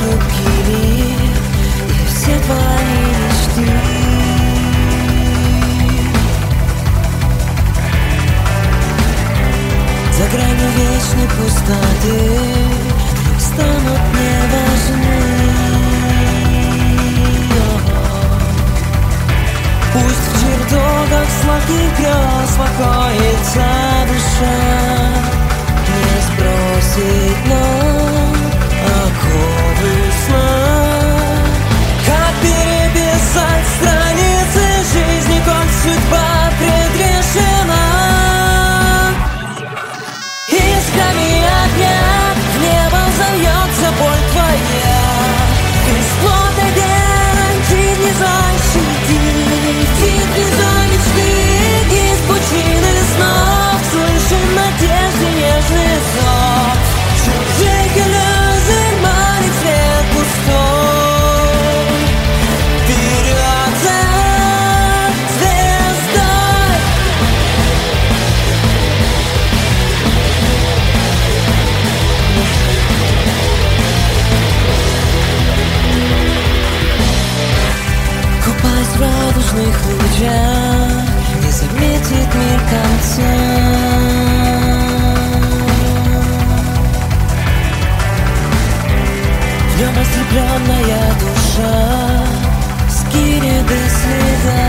купили, и все твои мечты. За гранью вечной пустоты вдруг станут не важны. Пусть в чертогах сладких грез покоится душа, не сбросить нам оковы сна. Как переписать страницы жизни, коль судьба предрешена? Искрами огня в небо взовьется боль твоя. Бесплотный день, чьи не защити, тихий зой мечты, из пучины снов слышим надежды нежный зов. Чужих иллюзий манит свет пустой. Вперед за звездой. Купаясь в радужных лучах, не заметит мир конца. В нем ослепленная душа скинет без следа.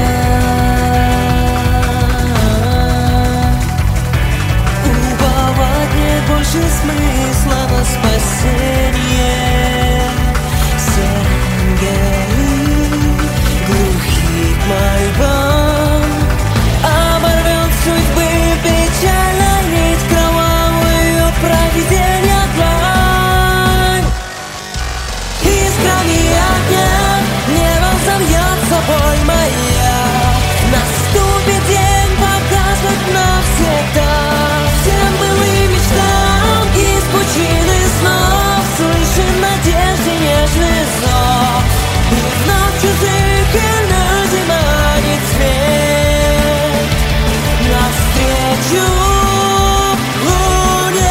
Уповать нет больше смысла на спасение. Все ангелы глухи к мольбам, оборвет судьбы печально нить кровавую провидения длань. Искрами огня небо взовьется боль моя. Наступит день, покажет навсегда всем былым мечтам. Из пучины снов слышим надежды нежный зов. И вновь чужих иллюзий манит свет навстречу луне.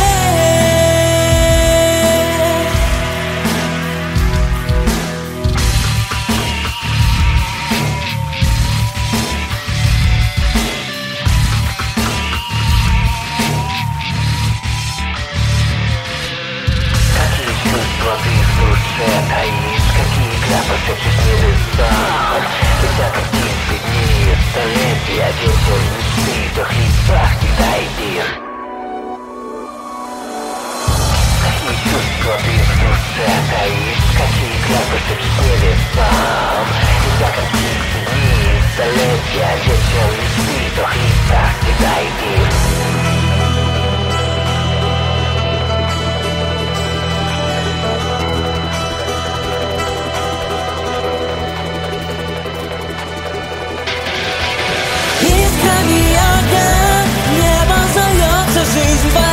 Какие чувства ты в душе таишь, какие крепости честнее сам. Десяток птиц, дни, столетия, вечер, мечты, в трех лицах всегда их. Какие чувства ты в душе таишь, какие крепости честнее сам. Десяток птиц, дни, столетия, вечер, мечты, в трех лицах всегда их. Искрами огня небо зовется жизнь.